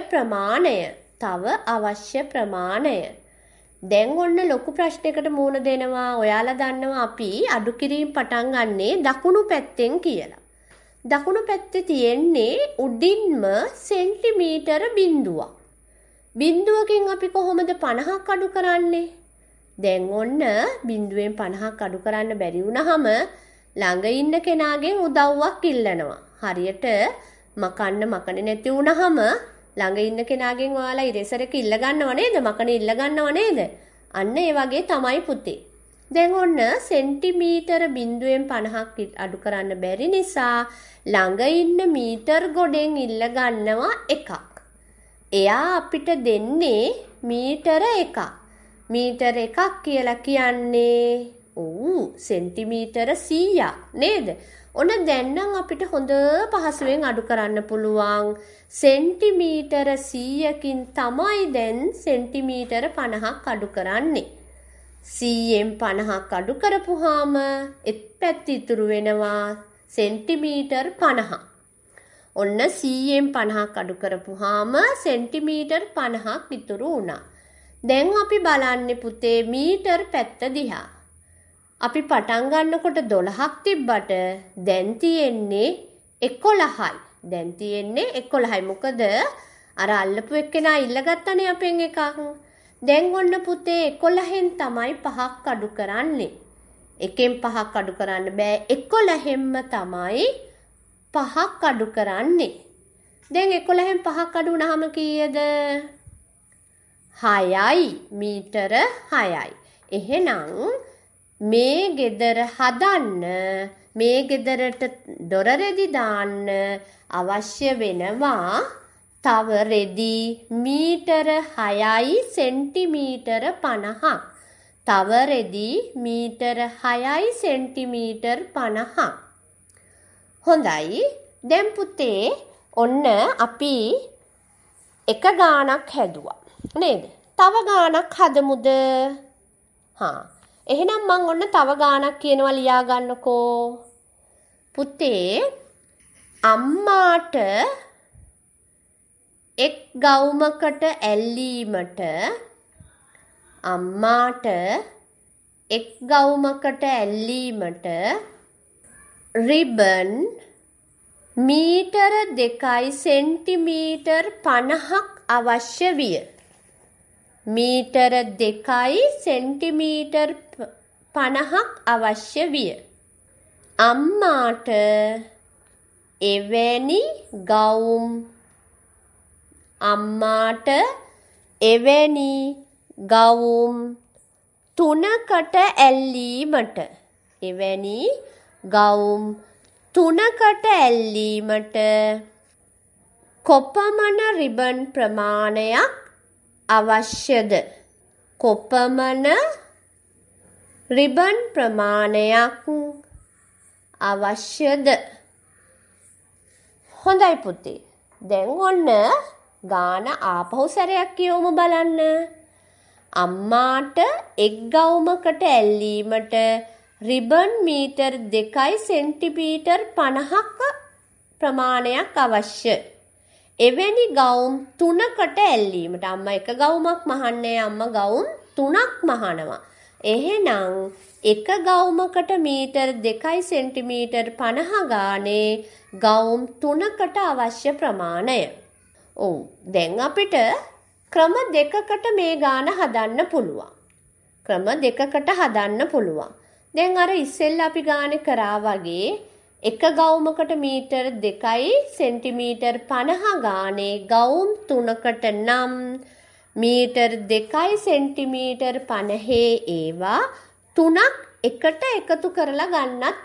ප්‍රමාණය. දැන් ඔන්න ලොකු ප්‍රශ්නයකට මුහුණ දෙනවා. ඔයාලා දන්නවා අපි අඩු කිරීම පටන් ගන්නේ දකුණු පැත්තෙන් කියලා. දකුණු පැත්තේ තියෙන්නේ උඩින්ම සෙන්ටිමීටර බිඳුවක්. බිඳුවකින් අපි කොහොමද 50ක් අඩු කරන්නේ? දැන් ඔන්න බිඳුවෙන් 50ක් අඩු කරන්න බැරි වුණාම ළඟ ඉන්න කෙනාගෙන් උදව්වක් ඉල්ලනවා. හරියට මකන්නේ නැති වුණාම ළඟ ඉන්න කෙනාගෙන් ඔයාලා ඉරේසර් එක ඉල්ල ගන්නව නේද? මකනේ ඉල්ල ගන්නව නේද? අන්න ඒ වගේ තමයි පුතේ. දැන් ඔන්න සෙන්ටිමීටර බිඳුවෙන් 50ක් අඩු කරන්න බැරි නිසා ළඟ ඉන්න මීටර් ගොඩෙන් ඉල්ල ගන්නවා එකක්. එයා අපිට දෙන්නේ මීටර එකක්. මීටර එකක් කියලා කියන්නේ සෙන්ටිමීටර 100ක් නේද? ඔන්න දැන් නම් අපිට හොඳ පහසුවෙන් අඩු කරන්න පුළුවන්. සෙන්ටිමීටර 100කින් තමයි දැන් සෙන්ටිමීටර 50ක් අඩු කරන්නේ. 100න් 50ක් අඩු කරපුවාම එත් පැත්ත ඉතුරු වෙනවා සෙන්ටිමීටර් 50. ඔන්න 100න් 50ක් අඩු කරපුවාම සෙන්ටිමීටර් 50ක් ඉතුරු වුණා. දැන් අපි බලන්නේ පුතේ මීටර් පැත්ත දිහා. අපි පටන් ගන්නකොට 12ක් තිබ්බට දැන් තියෙන්නේ 11යි. දැන් තියෙන්නේ 11යි. මොකද අර අල්ලපු එක්කෙනා ඉල්ලගත්තනේ අපෙන් එකක්. දැන් ඔන්න පුතේ 11න් තමයි 5ක් අඩු කරන්නේ. එකෙන් 5ක් අඩු කරන්න බෑ. 11ෙන්ම තමයි 5ක් අඩු කරන්නේ. දැන් 11න් 5ක් අඩු වුණාම කීයද? 6යි. මීටර 6යි. එහෙනම් මේ ගෙදර හදන්න මේ ගෙදරට දොර රෙදි දාන්න අවශ්‍ය වෙනවා තව රෙදි මීටර 6යි සෙන්ටිමීටර 50ක්. තව රෙදි මීටර 6යි සෙන්ටිමීටර් 50ක්. හොඳයි. දැන් පුතේ ඔන්න අපි එක ගානක් හැදුවා. නේද? තව ගානක් හදමුද? එහෙනම් මං ඔන්න තව ගානක් කියනවා ලියා ගන්නකෝ. පුතේ අම්මාට එක් ගවුමකට ඇල්ලීමට රිබන් මීටර 2යි සෙන්ටිමීටර් 50ක් අවශ්‍ය විය. මීටර 2යි සෙන්ටිමීටර් 50ක් අවශ්‍ය විය. අම්මාට එවැනි ගවුම් 3කට ඇල්ලීමට කොපමණ රිබන් ප්‍රමාණයක් අවශ්‍යද? හොඳයි පුතේ. දැන් ඔන්න ගාන ආපහු සැරයක් කියවමු බලන්න. අම්මාට එක් ගවුමකට ඇල්ලීමට රිබන් මීටර් 2යි සෙන්ටිමීටර් 50ක ප්‍රමාණයක් අවශ්‍ය. එවැනි ගවුම් 3කට ඇල්ලීමට අම්මා එක ගවුමක් මහන්නේ අම්මා ගවුම් 3ක් මහනවා. එහෙනම් එක ගවුමකට මීටර් 2යි සෙන්ටිමීටර් 50 ගානේ ගවුම් 3කට අවශ්‍ය ප්‍රමාණය. දැන් අපිට ක්‍රම දෙකකට මේ ගාන හදන්න පුළුවන්. දැන් අර ඉස්සෙල්ලා අපි ගානේ කරා වගේ එක ගවුමකට මීටර් 2යි සෙන්ටිමීටර් 50 ගානේ ගවුම් 3කට නම් මීටර් 2යි සෙන්ටිමීටර් 50 ඒවා 3ක් එකට එකතු කරලා ගන්නත්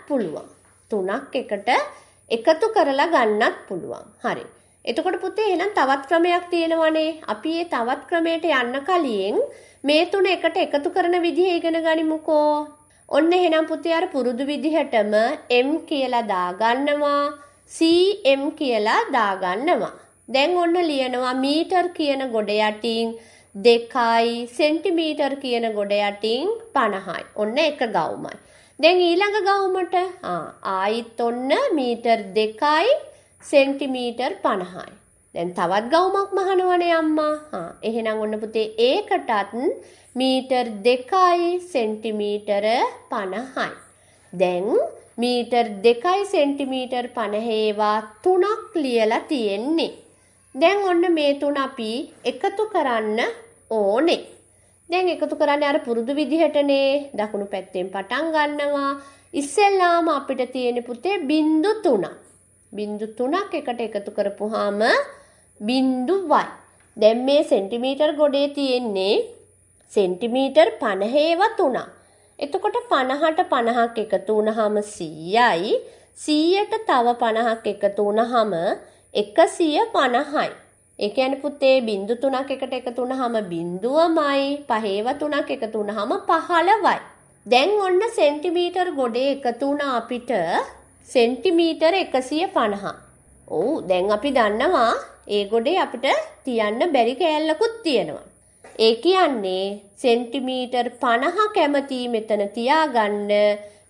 පුළුවන්. හරි. එතකොට පුතේ එහෙනම් තවත් ක්‍රමයක් තියෙනවනේ. අපි මේ තවත් ක්‍රමයට යන්න කලින් මේ තුන එකට එකතු කරන විදිහ ඉගෙන ගනිමුකෝ. ඔන්න එහෙනම් පුතේ අර පුරුදු විදිහටම m කියලා දාගන්නවා, cm කියලා දාගන්නවා. දැන් ඔන්න ලියනවා මීටර් කියන ගොඩ යටින් 2යි සෙන්ටිමීටර් කියන ගොඩ යටින් 50යි. ඔන්න එක ගවුමයි. දැන් ඊළඟ ගවුමට ආයිත් ඔන්න මීටර් 2යි සෙන්ටිමීටර් 50යි. දැන් තවත් ගවුමක් මහනවනේ අම්මා. එහෙනම් ඔන්න පුතේ ඒකටත් මීටර් 2යි සෙන්ටිමීටර 50යි. දැන් මීටර් 2යි සෙන්ටිමීටර් 50 ඒවා 3ක් ලියලා තියෙන්නේ. දැන් ඔන්න මේ තුන අපි එකතු කරන්න ඕනේ. දැන් එකතු කරන්නේ අර පුරුදු විදිහටනේ. දකුණු පැත්තෙන් පටන් ගන්නවා. ඉස්සෙල්ලාම අපිට තියෙන පුතේ බිංදු 3ක්. බිංදු 3ක් එකට එකතු කරපුවාම බිංදුවයි. දැන් මේ සෙන්ටිමීටර් ගොඩේ තියෙන්නේ සෙන්ටිමීටර් 50 ඒවා 3ක්. එතකොට 50ට 50ක් එකතු වුණාම 100යි. 100ට තව 50ක් එකතු වුණාම 150යි. ඒ කියන්නේ පුතේ බිංදු 3ක් එකට එකතු වුණාම බිංදුවමයි. 5 ඒවා 3ක් එකතු වුණාම 15යි. දැන් ඔන්න සෙන්ටිමීටර් ගොඩේ එකතු වුණා අපිට සෙන්ටිමීටර 150. දැන් අපි දන්නවා ඒ ගොඩේ අපිට තියන්න බැරි කෑල්ලකුත් තියෙනවා. ඒ කියන්නේ සෙන්ටිමීටර් 50 කැමති මෙතන තියාගන්න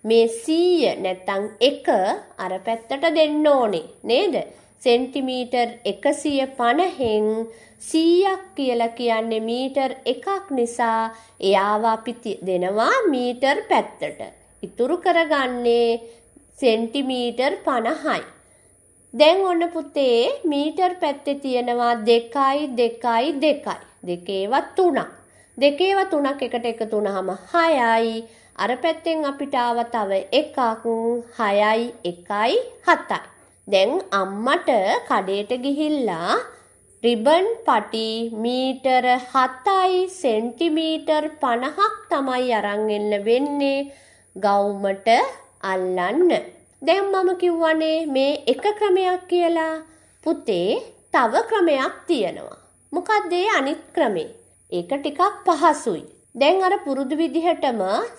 මේ 100 නැත්තම් 1 අර පැත්තට දෙන්න ඕනේ නේද? සෙන්ටිමීටර් 150න් 100ක් කියලා කියන්නේ මීටර් 1ක් නිසා එයාව අපි දෙනවා මීටර් පැත්තට. ඉතුරු කරගන්නේ සෙන්ටිමීටර් 50යි. දැන් ඔන්න පුතේ මීටර් පැත්තේ තියෙනවා 2යි 2යි 2යි. දෙකේව 3ක්. දෙකේව 3ක් එකට එකතු වුනහම 6යි. අර පැත්තෙන් අපිට ආව තව එකක් 6යි 1යි 7යි. දැන් අම්මට කඩේට ගිහිල්ලා රිබන් පටි මීටර 7යි සෙන්ටිමීටර් 50ක් තමයි අරන් එන්න වෙන්නේ ගවුමට අල්ලන්න. දැන් මම කිව්වනේ මේ එක ක්‍රමයක් කියලා. පුතේ තව ක්‍රමයක් තියෙනවා. මොකක්ද ඒ අනිත් ක්‍රමේ? ඒක ටිකක් පහසුයි. දැන් අර පුරුදු විදිහටම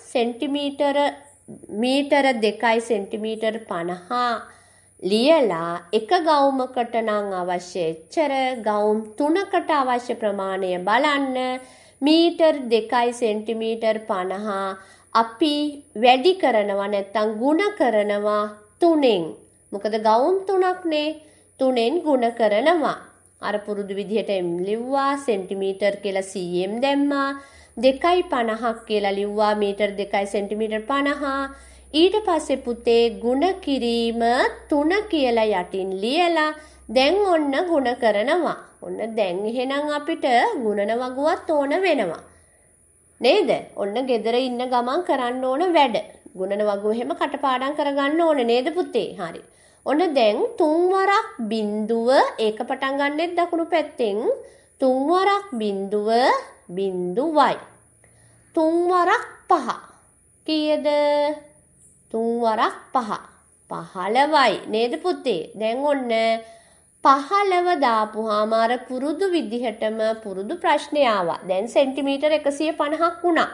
මීටර 2යි සෙන්ටිමීටර් 50 ලියලා එක ගවුමකට නම් අවශ්‍ය එච්චර ගවුම් 3කට අවශ්‍ය ප්‍රමාණය බලන්න. මීටර් 2යි සෙන්ටිමීටර් 50 අපි වැඩි කරනවා නැත්තම් ගුණ කරනවා 3ෙන්. මොකද ගවුම් 3ක්නේ 3ෙන් ගුණ කරනවා. අර පුරුදු විදිහට ලිව්වා සෙන්ටිමීටර් කියලා 100ෙන් දැම්මා. 2යි 50ක් කියලා ලිව්වා මීටර් 2යි සෙන්ටිමීටර් 50. ඊට පස්සේ පුතේ ගුණ කිරීම 3 කියලා යටින් ලියලා දැන් ඔන්න ගුණ කරනවා. ඔන්න දැන් එහෙනම් අපිට ගුණන වගුවක් ඕන වෙනවා. නේද? ඔන්න ගෙදර ඉන්න ගමන් කරන්න ඕන වැඩ. ගුණන වගුව එහෙම කටපාඩම් කරගන්න ඕන නේද පුතේ? හරි. ඔන්න දැන් 3 වරක් බිඳුව ඒක පටන් ගන්නෙත් දකුණු පැත්තෙන් 3 වරක් බිඳුව බිඳුවයි. 3 වරක් 5 කීයද? 3 වරක් 5 15යි නේද පුතේ? දැන් ඔන්න 15 දාපුවාම අර පුරුදු විදිහටම පුරුදු ප්‍රශ්නේ ආවා. දැන් සෙන්ටිමීටර් 150ක් වුණා.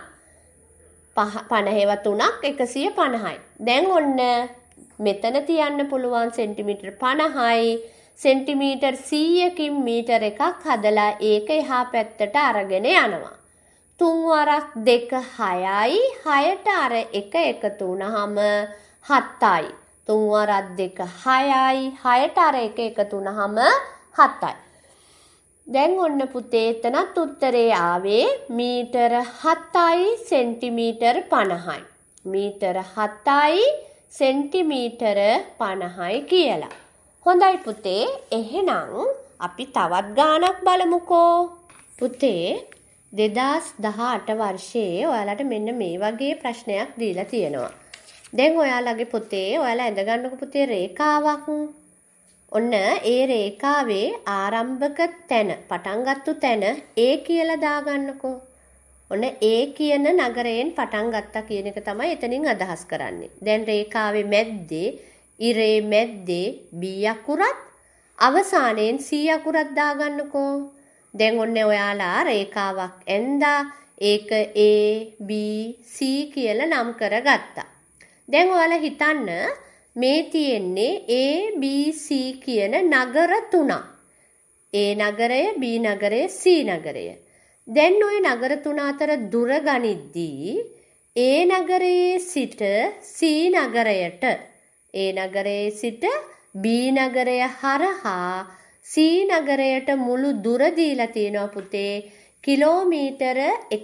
50ව 3ක් 150යි. දැන් ඔන්න මෙතන තියන්න පුළුවන් සෙන්ටිමීටර් 50යි. සෙන්ටිමීටර් 100කින් මීටර එකක් හදලා ඒක එහා පැත්තට අරගෙන යනවා. 3 වරක් 2 6යි. 6ට අර 1 එකතු වුණාම 7යි. 3 වරක් 2 6යි. 6ට අර 1 එකතු වුණාම 7යි. දැන් ඔන්න පුතේ එතනත් උත්තරේ ආවේ මීටර 7යි සෙන්ටිමීටර් 50යි. මීටර 7යි සෙන්ටිමීටර 50යි කියලා. හොඳයි පුතේ එහෙනම් අපි තවත් ගානක් බලමුකෝ. පුතේ 2018 වර්ෂයේ ඔයාලට මෙන්න මේ වගේ ප්‍රශ්නයක් දීලා තියෙනවා. දැන් ඔයාලගේ පුතේ ඔයාලා ඇඳගන්නකො පුතේ රේඛාවක්. ඔන්න ඒ රේඛාවේ ආරම්භක තැන පටන් ගත්තු තැන ඒ කියලා දාගන්නකෝ. ඔන්න ඒ කියන නගරයෙන් පටන් ගත්තා කියන එක තමයි එතනින් අදහස් කරන්නේ. දැන් රේඛාවේ මැද්දේ ඉරේ මැද්දේ B අකුරත් අවසානයෙන් C අකුරත් දාගන්නකෝ. දැන් ඔන්න ඔයාලා රේඛාවක් ඇඳා ඒක A B C කියලා නම් කරගත්තා. දැන් ඔයාලා හිතන්න මේ තියෙන්නේ A B C කියන නගර තුනක්. A නගරය, B නගරය, C නගරය. දැන් ওই නගර තුන අතර දුර ගනිද්දී A නගරයේ සිට C නගරයට, A නගරයේ සිට B නගරය හරහා C නගරයට මුළු දුර දීලා තියෙනවා පුතේ කිලෝමීටර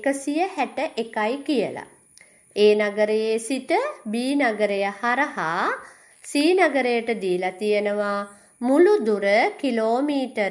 161යි කියලා. A නගරයේ සිට B නගරය හරහා C නගරයට දීලා තියෙනවා මුළු දුර කිලෝමීටර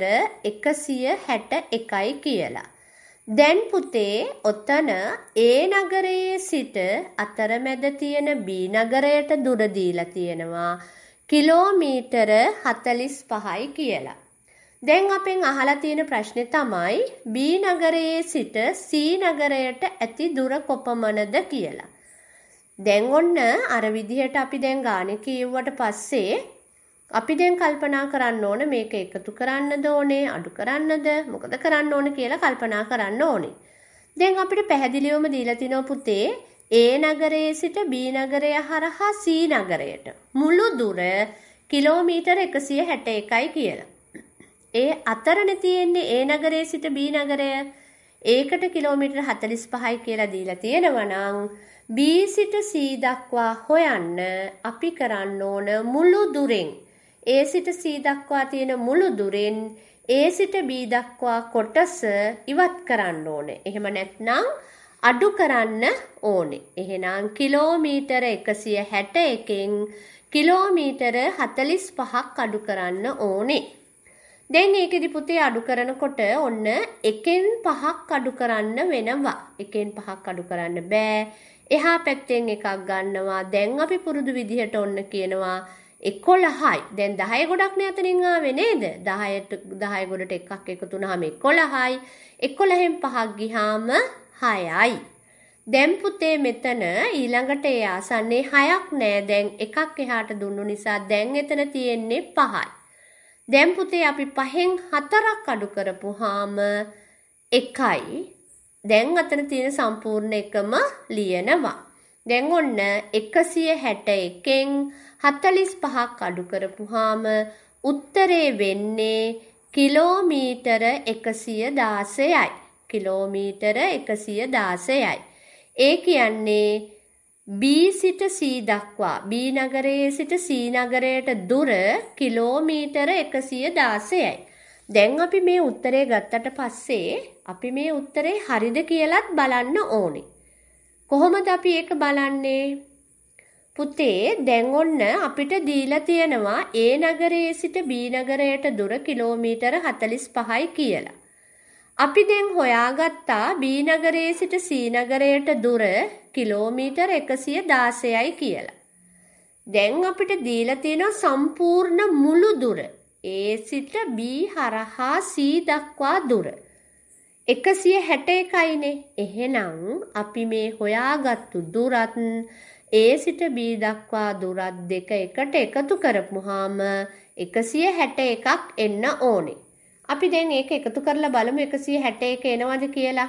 161යි කියලා. දැන් පුතේ ඔතන A නගරයේ සිට අතරමැද තියෙන B නගරයට දුර දීලා තියෙනවා කිලෝමීටර 45යි කියලා. දැන් අපෙන් අහලා තියෙන ප්‍රශ්නේ තමයි B නගරයේ සිට C නගරයට ඇති දුර කොපමණද කියලා. දැන් ඔන්න අර විදිහට අපි දැන් ගානේ කියුවට පස්සේ අපි දැන් කල්පනා කරන්න ඕන මේක එකතු කරන්නද ඕනේ අඩු කරන්නද මොකද කරන්න ඕන කියලා කල්පනා කරන්න ඕනේ. දැන් අපිට පැහැදිලිවම දීලා තිනවා පුතේ A නගරයේ සිට B නගරය හරහා C නගරයට මුළු දුර කිලෝමීටර 161යි කියලා. ඒ අතරනේ තියෙන්නේ A නගරයේ සිට B නගරය. ඒකට කිලෝමීටර 45යි කියලා දීලා තියෙනවා නම් B සිට C දක්වා හොයන්න අපි කරන්න ඕන මුළු දුරෙන් A සිට C දක්වා තියෙන මුළු දුරෙන් A සිට B දක්වා කොටස ඉවත් කරන්න ඕනේ. එහෙම නැත්නම් අඩු කරන්න ඕනේ. එහෙනම් කිලෝමීටර 161න් කිලෝමීටර 45ක් අඩු කරන්න ඕනේ. දැන් ඒකෙදි පුතේ අඩු කරනකොට ඔන්න 1න් 5ක් අඩු කරන්න වෙනවා. 1න් 5ක් අඩු කරන්න බෑ. එහා පැත්තෙන් එකක් ගන්නවා. දැන් අපි පුරුදු විදිහට ඔන්න කියනවා 11යි. දැන් 10 ගොඩක් නේ අතනින් ආවේ නේද? 10 ගොඩට එකක් එකතු වුනහම 11යි. 11න් 5ක් ගියාම 6යි. දැන් පුතේ මෙතන ඊළඟට ඒ ආසන්නේ 6ක් නෑ. දැන් එකක් එහාට දුන්නු නිසා දැන් එතන තියෙන්නේ 5යි. දැන් පුතේ අපි 5න් 4ක් අඩු කරපුවාම 1යි. දැන් අතන තියෙන සම්පූර්ණ එකම ලියනවා. දැන් ඔන්න 161න් 45ක් අඩු කරපුවාම උත්තරේ වෙන්නේ කිලෝමීටර 116යි. කිලෝමීටර 116යි. ඒ කියන්නේ B සිට C දක්වා B නගරයේ සිට C නගරයට දුර කිලෝමීටර 116යි. දැන් අපි මේ උත්තරේ ගත්තට පස්සේ අපි මේ උත්තරේ හරිද කියලාත් බලන්න ඕනේ. කොහොමද අපි ඒක බලන්නේ? පුතේ දැන් ඔන්න අපිට දීලා තියෙනවා A නගරයේ සිට B නගරයට දුර කිලෝමීටර 45යි කියලා. අපි දැන් හොයාගත්තා B නගරයේ සිට C නගරයට දුර කිලෝමීටර 116යි කියලා. දැන් අපිට දීලා තියෙන සම්පූර්ණ මුළු දුර A සිට B හරහා C දක්වා දුර 161යිනේ. එහෙනම් අපි මේ හොයාගත්තු දුරත් A සිට B දක්වා දුරත් දෙක එකට එකතු කරපුවාම 161ක් එන්න ඕනේ. අපි දැන් ඒක එකතු කරලා බලමු 161 එනවද කියලා.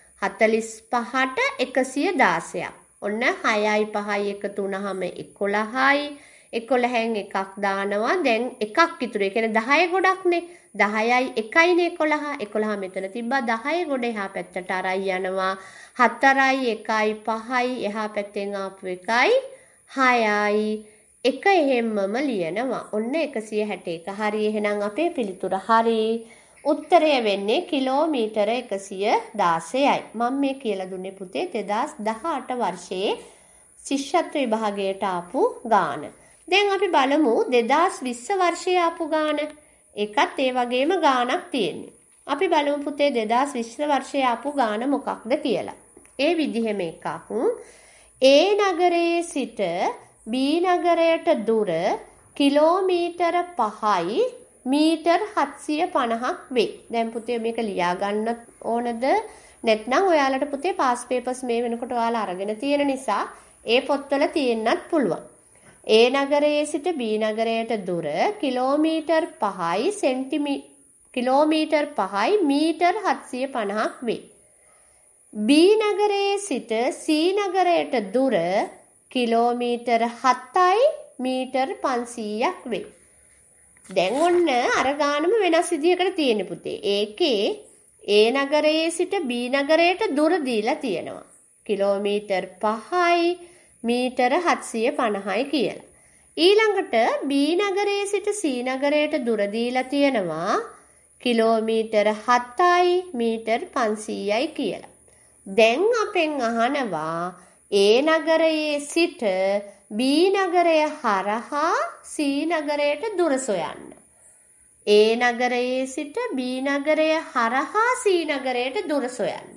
45ට 116ක්. ඔන්න 6යි 5යි එකතු වුණාම 11යි. 11න් එකක් දානවා. දැන් එකක් ඉතුරු. ඒ කියන්නේ 10 ගොඩක්නේ. 10යි 1යිනේ 11. 11 මෙතන තිබ්බා. 10 ගොඩ එහා පැත්තට අරයි යනවා. 4යි 1යි 5යි එහා පැත්තෙන් ආපු 1යි 6යි. එක එහෙම්මම ලියනවා. ඔන්න 161. හරි. එහෙනම් අපේ පිළිතුර හරි. උත්තරය වෙන්නේ කිලෝමීටර 116යි. මම මේ කියලා දුන්නේ පුතේ 2018 වර්ෂයේ ශිෂ්‍යත්ව විභාගයට ආපු ගාන. දැන් අපි බලමු 2020 වර්ෂයේ ආපු ගාන. ඒකත් ඒ වගේම ගානක් තියෙන්නේ. අපි බලමු පුතේ 2020 වර්ෂයේ ආපු ගාන මොකක්ද කියලා. ඒ විදිහෙම එකක්. A නගරයේ සිට B නගරයට දුර කිලෝමීටර 5යි මීටර් 750ක් වේ. දැන් පුතේ මේක ලියා ගන්න ඕනද? නැත්නම් ඔයාලට පුතේ පාස් පේපර්ස් මේ වෙනකොට ඔයාලා අරගෙන තියෙන නිසා ඒ පොත්වල තියෙන්නත් පුළුවන්. A නගරයේ සිට B නගරයට දුර කිලෝමීටර් 5යි කිලෝමීටර් 5යි මීටර් 750ක් වේ. B නගරයේ සිට C නගරයට දුර කිලෝමීටර 7යි මීටර් 500ක් වේ. දැන් ඔන්න අර ගානම වෙනස් විදිහකට තියෙන පුතේ. ඒකේ A නගරයේ සිට B නගරයට දුර දීලා තියෙනවා. කිලෝමීටර් 5යි මීටර 750යි කියලා. ඊළඟට B නගරයේ සිට C නගරයට දුර දීලා තියෙනවා කිලෝමීටර 7යි මීටර් 500යි කියලා. දැන් අපෙන් අහනවා A නගරයේ සිට B නගරය හරහා C නගරයට දුර සොයන්න. A නගරයේ සිට B නගරය හරහා C නගරයට දුර සොයන්න.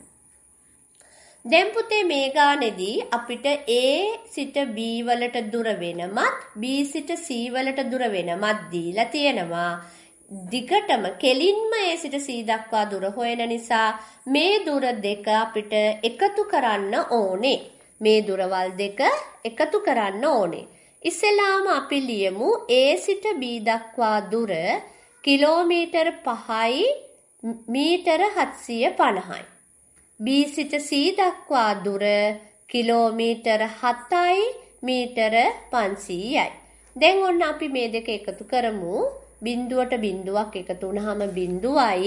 දැන් පුතේ මේ ගානේදී අපිට A සිට B වලට දුර වෙනමත් B සිට C වලට දුර වෙනමත් දීලා තියෙනවා. දිගටම කෙලින්ම A සිට C දක්වා දුර හොයන නිසා මේ දුර දෙක අපිට එකතු කරන්න ඕනේ. මේ දුරවල් දෙක එකතු කරන්න ඕනේ. ඉස්සෙල්ලාම අපි ලියමු A සිට B දක්වා දුර කිලෝමීටර 5යි මීටර 750යි. B සිට C දක්වා දුර කිලෝමීටර 7යි මීටර 500යි. දැන් ඔන්න අපි මේ දෙක එකතු කරමු. බිඳුවට බිඳුවක් එකතු වුණාම බිඳුවයි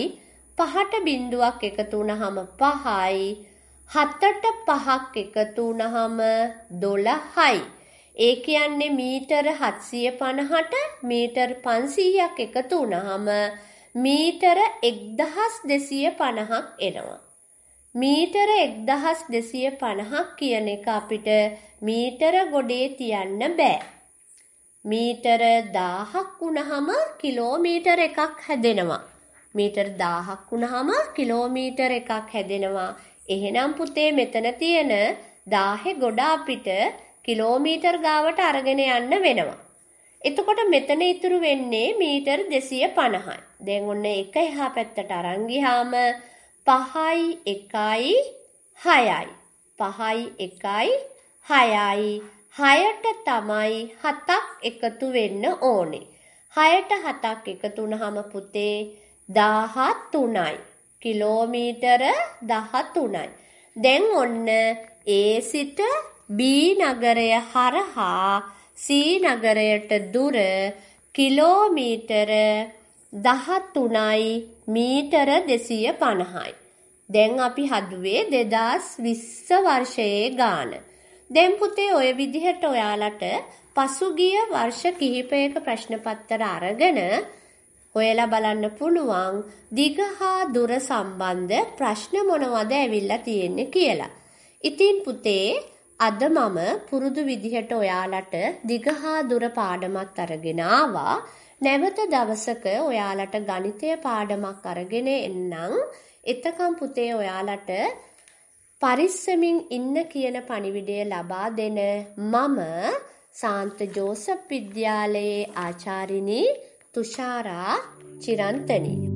5ට බිංදුවක් එකතු වුණාම 5යි. 7ට 5ක් එකතු වුණාම 12යි. ඒ කියන්නේ මීටර 750ට මීටර 500ක් එකතු වුණාම මීටර 1250ක් එනවා. මීටර 1250ක් කියන එක අපිට මීටර ගොඩේ තියන්න බෑ. මීටර 1000ක් වුණාම කිලෝමීටර එකක් හැදෙනවා. මීටර 1000ක් වුණාම කිලෝමීටර එකක් හැදෙනවා. එහෙනම් පුතේ මෙතන තියෙන 1000 ගොඩ අපිට කිලෝමීටර් ගාවට අරගෙන යන්න වෙනවා. එතකොට මෙතන ඉතුරු වෙන්නේ මීටර් 250යි. දැන් ඔන්න එක එහා පැත්තට අරන් ගියාම 5යි 1යි 6යි. 5යි 1යි 6යි. 6ට තමයි 7ක් එකතු වෙන්න ඕනේ. 6ට 7ක් එකතු වුණාම පුතේ 13යි. කිලෝමීටර 13යි. දැන් ඔන්න A සිට B නගරය හරහා C නගරයට දුර කිලෝමීටර 13යි මීටර 250යි. දැන් අපි හදුවේ 2020 වර්ෂයේ ගාන. දැන් පුතේ ඔය විදිහට ඔයාලට පසුගිය වර්ෂ කිහිපයක ප්‍රශ්න පත්‍ර අරගෙන හොයලා බලන්න පුළුවන් දිග හා දුර සම්බන්ධ ප්‍රශ්න මොනවද ඇවිල්ලා තියෙන්නේ කියලා. ඉතින් පුතේ අද මම පුරුදු විදිහට ඔයාලට දිග හා දුර පාඩමක් අරගෙන ආවා. නැවත දවසක ඔයාලට ගණිතය පාඩමක් අරගෙන එන්නම්. එතකම් පුතේ ඔයාලට පරිස්සමින් ඉන්න කියන පණිවිඩය ලබා දෙන මම සාන්ත ජෝසප් විද්‍යාලයේ ආචාර්යිනී තුෂාරා චිරන්තනී.